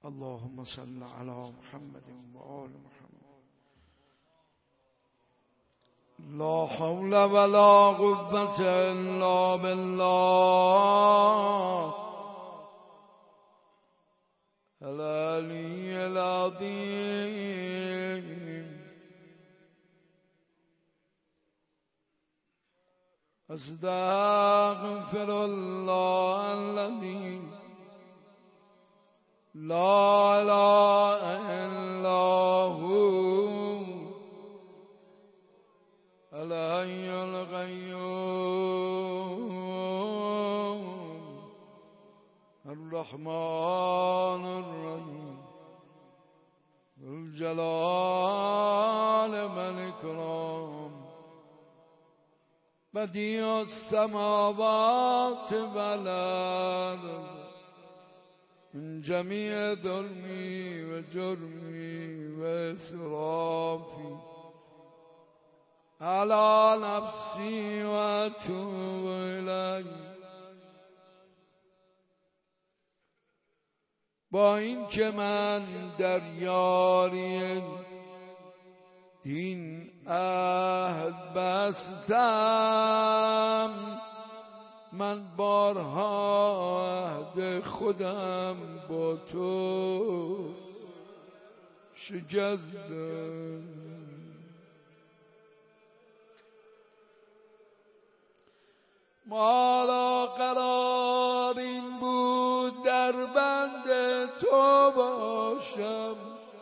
اللهم صل على محمد و آل محمد. لا حول ولا قوة الا بالله العلی العظیم. استغفر الله الذي لا اله الا هو الحي القيوم الرحمن الرحيم ذو الجلال والإكرام بديع السماوات والأرض من جميع ظلمي وجرمي وإسرافي على نفسي وأتوب إليه. با این که من در یاری دین عهد بستم، من بارها عهد خودم با تو شکستم. ما را قرار این بود در بند تو باشم،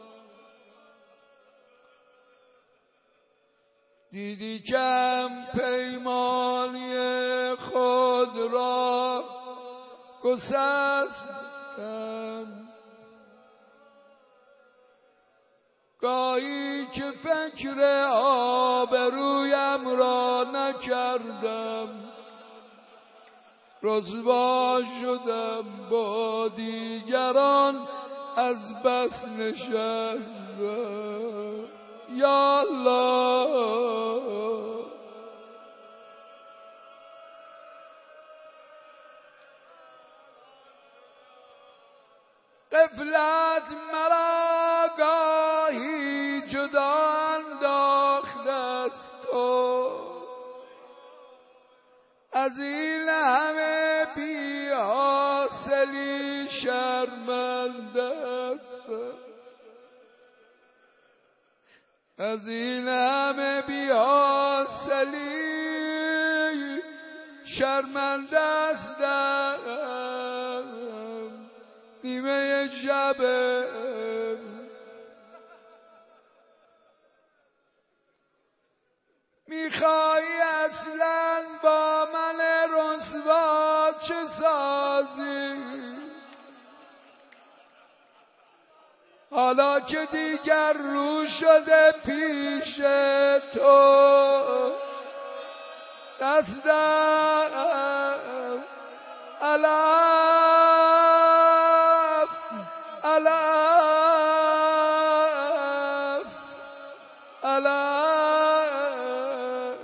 دیدی کم پیمانی خود را گسستم. گاهی که فکر آبرویم را نکردم، رسوا شدم با دیگران از بس نشستم. یا الله غفلت مرا گاهی جدا انداخته است تو، از این همه بی حاصلی شرمنده است، از این همه بی حاصلی شرمنده هستم. نیمه شب میخوایی اصلا با من رسوا چه سازی؟ حالا که دیگر رو شده پیش تو، دستم علف علف علف.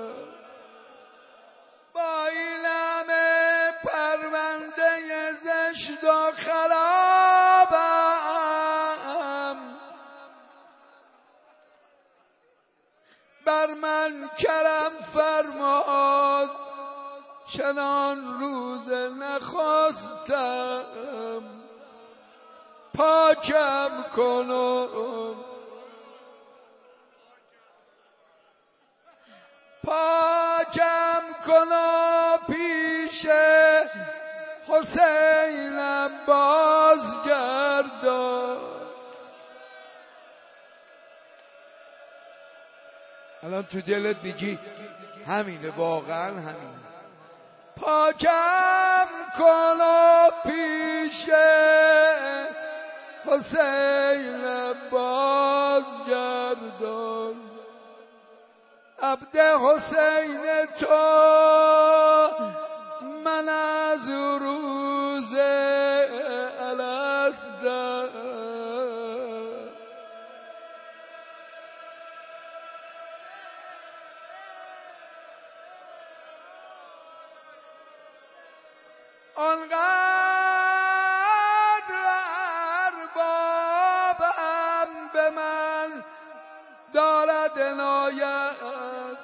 با این همه پرونده زشت و خرابم، بر من کرم فرماد چنان روز نخواستم. پاکم کنم پاکم کنم پیش حسینم بازگردان. الان تو دلت میگی همینه، واقعا همینه. پاکم کنم پیش حسین بازگردان. عبد حسین تو من از روز الاسد. آنقدر ساده ناید،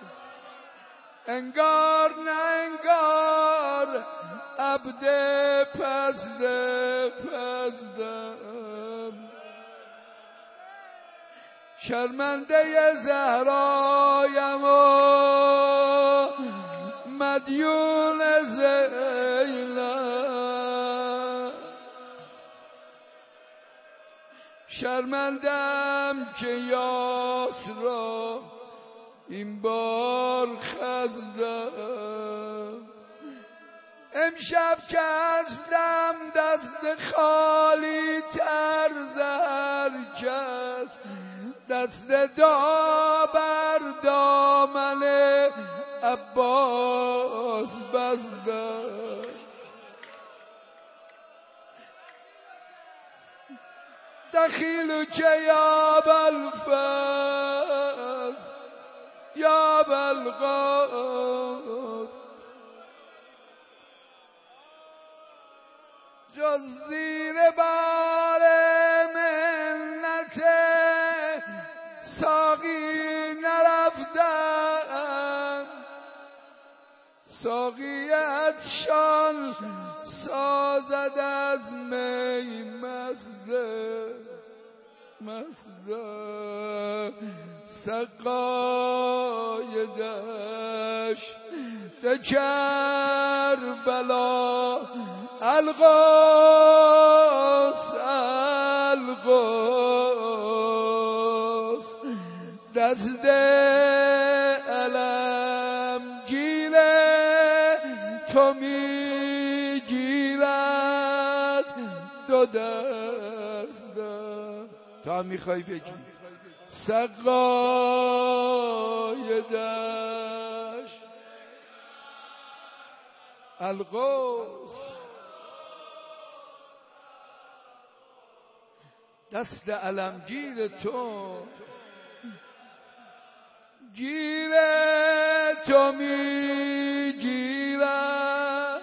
انگار نه انگار عبد پزدم، شرمنده زهرایم و مدیون زینب، شرمندم که یاس را این بار خزدم، امشب که ازدم دست خالی تر زر کس، دست بر دامن عباس بزدم، دخیل که یا بالفضل یا بالغاز، جز زیر بار منت ساقی نرفتم، ساقیت شان سازد از می مزده، سقای دشت کربلا، الغوث دست علمگیر تو میگیرد دو دستم، تا میخوای بگی سقای دشت الغوث، دست علمگیر تو تو میگیرد،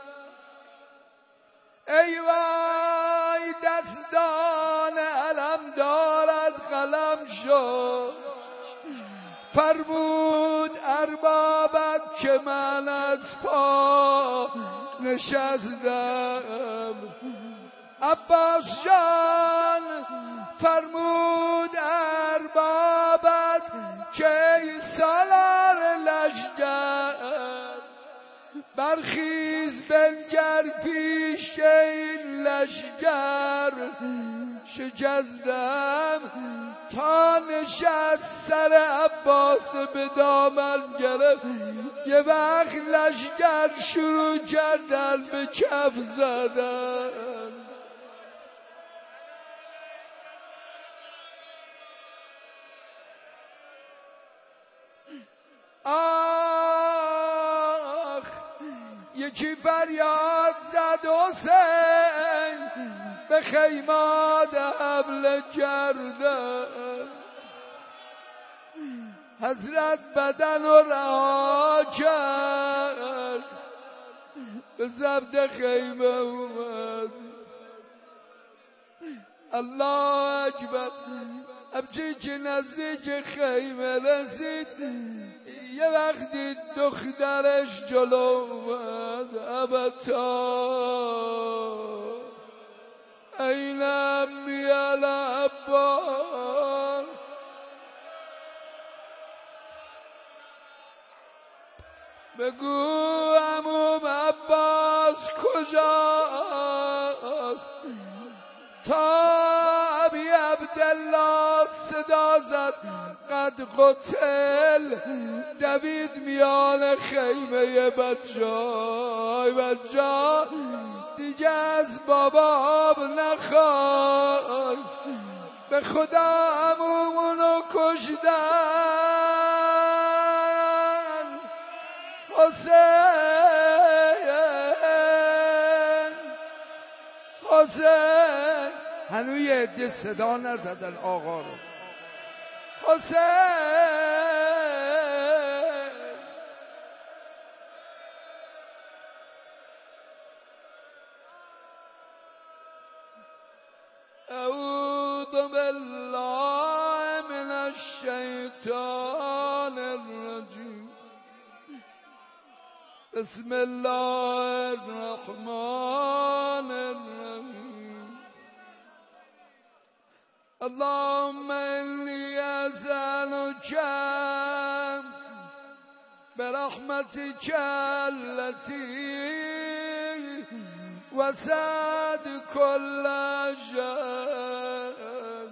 ای وای دستان علم دارد قلم شد، فرمود اربابت که من از پا نشستم، عباس جان فرمود اربابت که ای سالار لشکر، برخیز بنگر پیش این لشکر، شکستم تا نشست سر عباس به دامن گرفت، یه وقت لشکر شروع کردن به کف زدن، آخ یکی فریاد زد حسین به خیمات حمله کردن، حضرت بدن رو رها کرد به ضبط خیمه اومد، الله اکبر. همچنین که نزدیک خیمه رسید یه وقتی دخترش جلو اومد، ابتا این امی العباس، بگو عموم عباس کجاست؟ تا ابی عبدالله صدا زد قد قتل، دوید میان خیمه بچه دیگه از بابا آب نخواد، به خدا عمومونو کشدن، حسین هنوز یه عده صدا نزدن آقا رو، حسین اعوذ بالله من الشیطان الرجیم بسم الله الرحمن الرحیم اللهم انی اسألک برحمتك التي وسعت كل شيء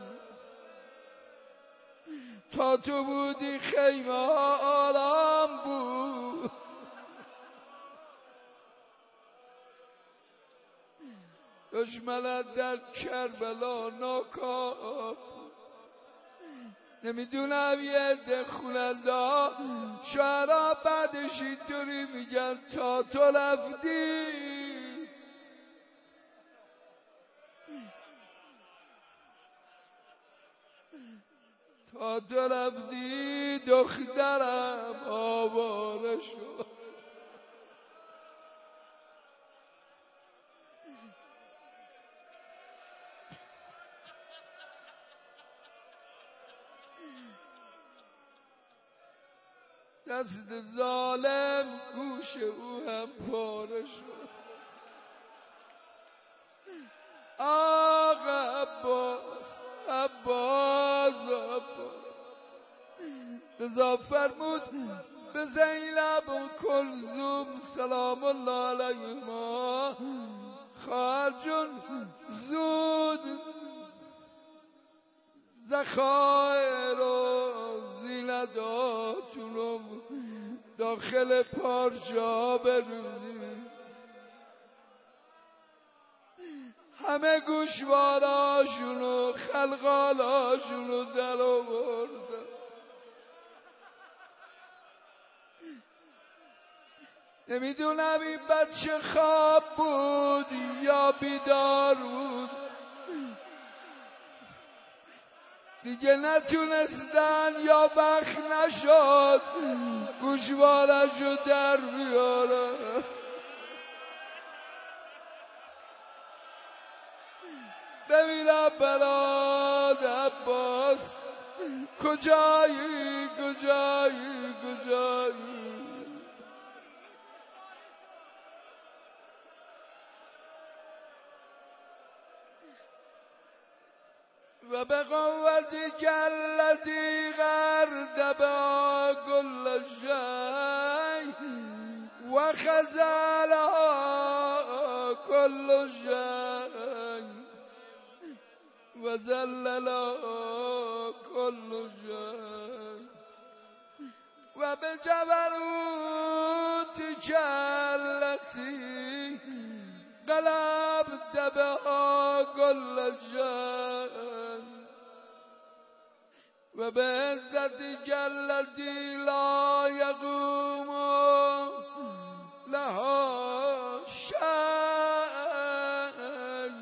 تا تو بودی خیمه آرام بود دشمنت در کربلا ناکام نمیدونم یه عده خوننده شعرها بعدش اینطوری میگن تا تو رفتی تا تو رفتی دخترم آواره شد دست ظالم گوش او هم پاره شد آقا عباس رضا فرمود به زینب و کلثوم سلام الله علیهما خواهر جون زود ذخایر و زینتاتون رو داخل پارچه‌ها بروزید همه گوشواراشون و خلقالاشون رو در آوردن نمیدونم این بچه خواب بود یا بیدار بود دیگه نتونستن یا وقت نشد گوشوارشو در بیاره بمیرم برات عباس کجایی و به قوتك التي غرد بها كل شيء وخزلها كل شيء وذللها كل شيء وبجبروتك التي غلبت بها كل شيء وبعزتك التي لا يقوم لها شيء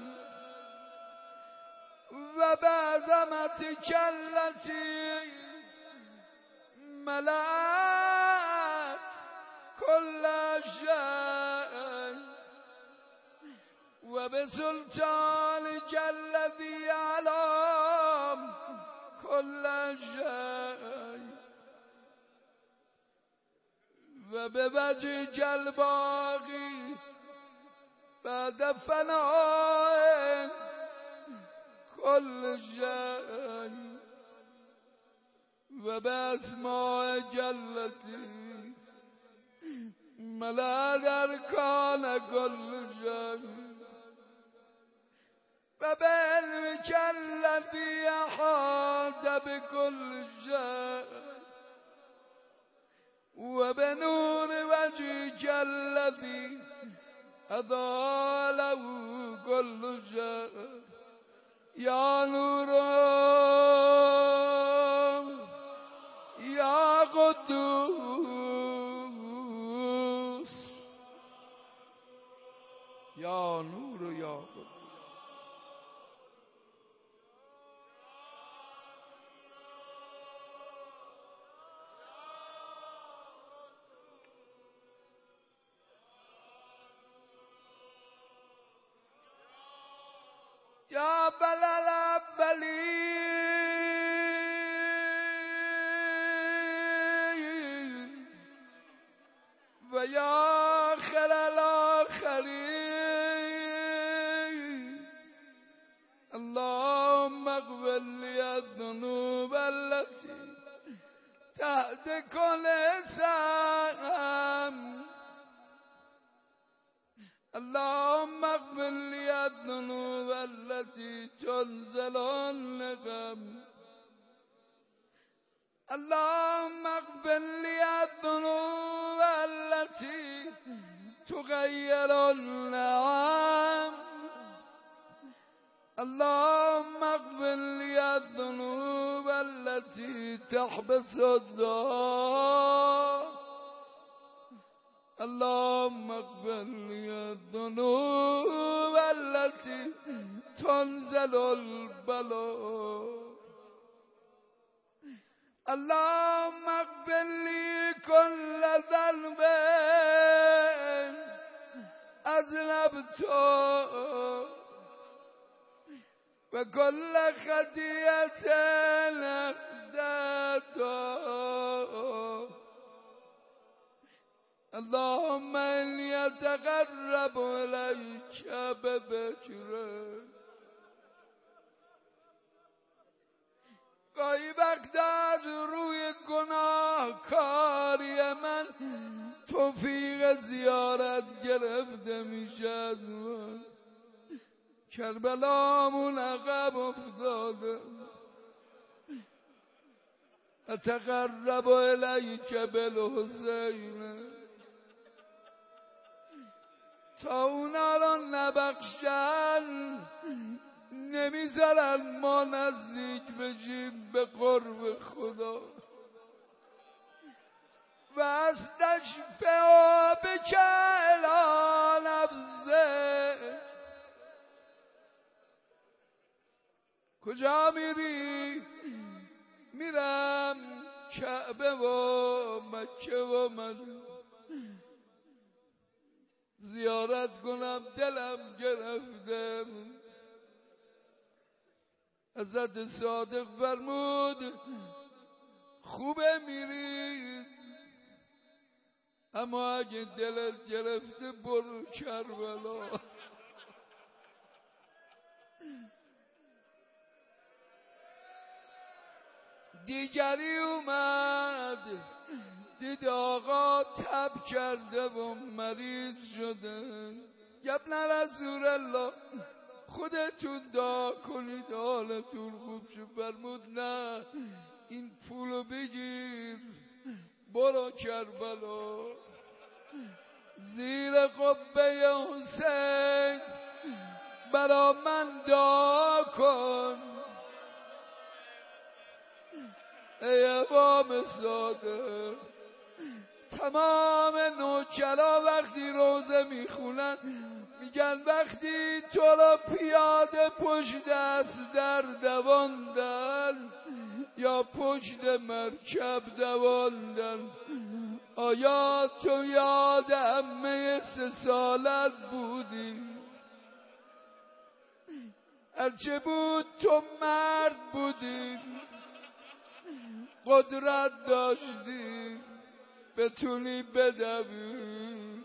وبعظمتك التي ملأت كل شيء وبسلطانك الذي علام كل شيء وبوجهك الباقي بعد فناء كل شيء وبأسمائك التي ملأت أركان كل شيء وبعلمك الذي أحاط بكل شيء وبنور وجهك الذي أضاء له كل شيء يا نور يا قدوس يا نور يا قدوس يا بلال الأولين یا آخر الاخرین اللهم اغفر لی الذنوب التي تحت كل سهم اللهم اغفر لي الذنوب التي تنزل النقم اللهم اغفر لي الذنوب التي تغير النعم اللهم اغفر لي الذنوب التي تحبس الدار اللهم اغفر لي الذنوب التي تنزل البلاء اللهم اغفر لي كل ذنب أذنبته وكل خطيئة أحدثته اللهم إني أتقرب إليك بذكرك گاهی وقت از روی گناهکاری من توفیق زیارت گرفته میشه از من کربلامون عقب افتاده اتقرب الیک بالحسین تا اونا رو نبخشن نمیذارن ما نزدیک بشیم به قرب خدا و از نشفه بک الی نفسه کجا میری؟ میرم کعبه و مکه و مدینه زیارت کنم دلم گرفته حضرت صادق فرمود خوبه میری اما اگه دلت گرفته برو کربلا دیگری اومد دید آقا تب کرده و مریض شده ابن رسول الله خودتون دعا کنید حالتون خوب شد فرمود نه این پولو بگیر برو کربلا زیر قبه حسین برا من دعا کن ای امام صادق تمام نوکرا وقتی روزه میخونن میگن وقتی تو را پیاده پشت دست در دواندن یا پشت مرکب دواندن آیا تو یاد عمه 3 سالت بودی؟ هرچه بود تو مرد بودی قدرت داشتی بتونی بدوی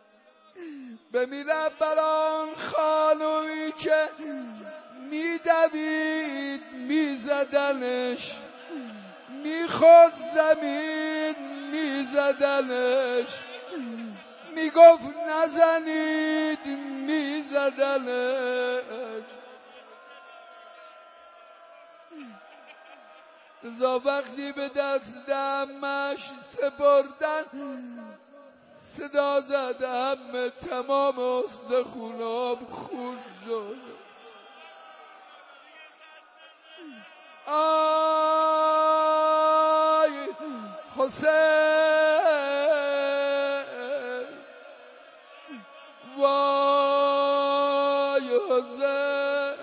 بمیرم برای خانومی که میدوید میزدنش میخورد زمین میزدنش میگفت نزنید میزدنش رضا وقتی به دست عمش سپردن صدا زد عمه تمام استخونام خون شد آی حسین وای حسین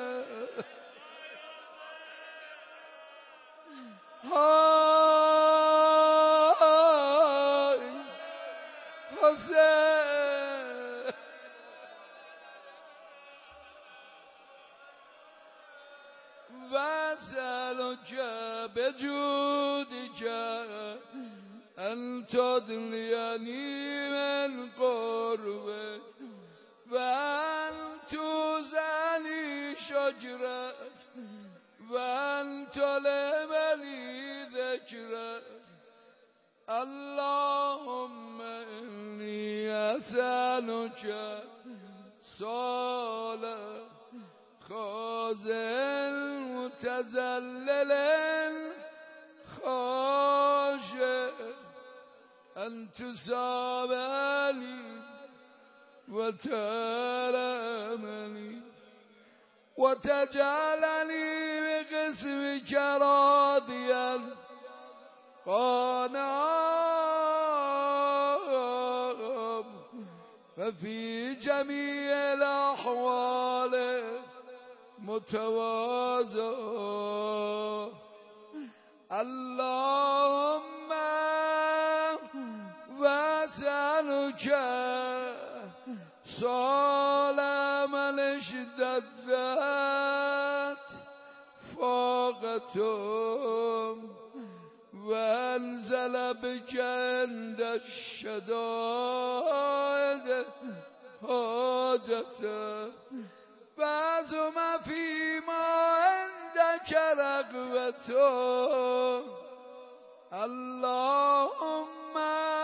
های حسین واسألك بجودك أن تدليني من قربك وأن توزني شجرك وأن تلم لي ذكرك اللهم إني أسألك صالح خازن متذلل خاشع أن تصابني وترمني وتجعلني بقسمك راضيا قانعا ففي جميع الأحوال متواضع اللهم واسألك صالح من اشتدت فاقتهم وانزل بك عند الشدائد حاجته وعزم فيما عندك رغبته اللهم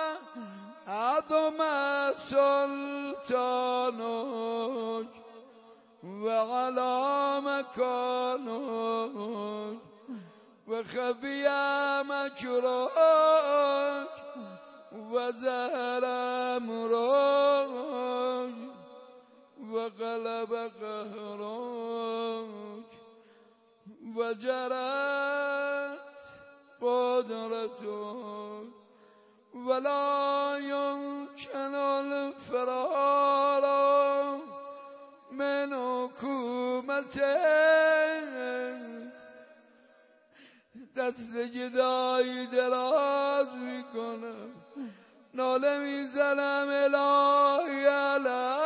عظم سلطانك وعلى مكانك وخفي مكرك وزهر أمرك وغلب قهرك وجرت قدرتك ولا يمكن الفرار من حکومتك دست گدایی دراز میکنم ناله میزنم الهی علیه